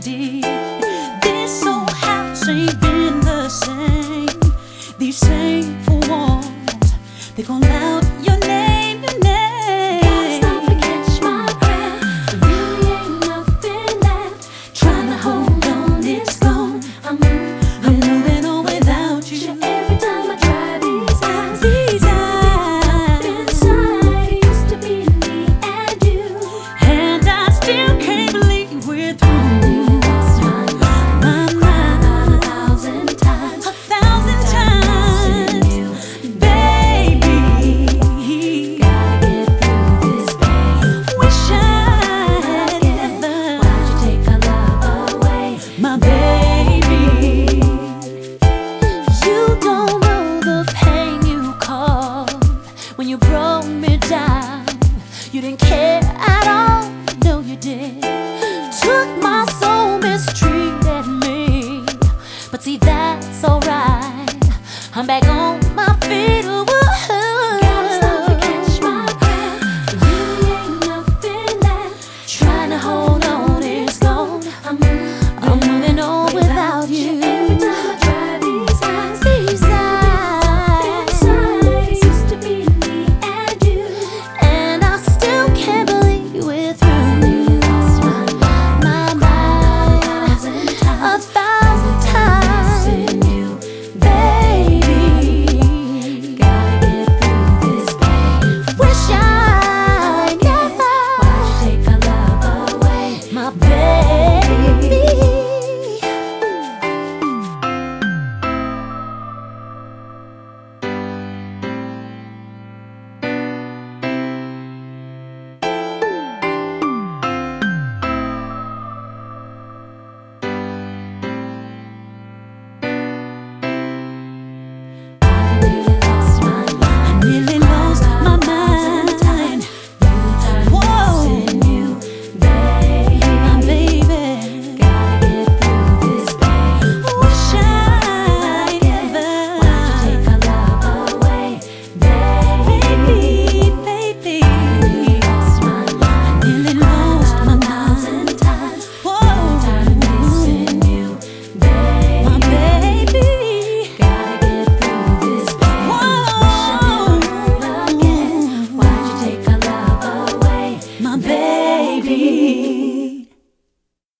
did. This old house ain't been the same. These same four walls, they gon' loud your name, your name. Gotta stop and catch my breath. There really ain't nothing left. Trying to hold on, it's gone. I'm moving on without you. Every time I try these eyes, These eyes, inside it used to be me and you. and I still can't believe we're through. My mind, 1,000 times, 1,000 times, baby. gotta get through this pain. Wish I never, Why'd you take our love away? my baby. You don't know the pain you caused when you broke me down. You didn't care at all, no you did. Took my soul, mistreated me, but see that's alright. I'm back on my feet. Gotta stop and catch my breath. There really ain't nothing left. Trying to hold on, it's gone. I'm moving on without you.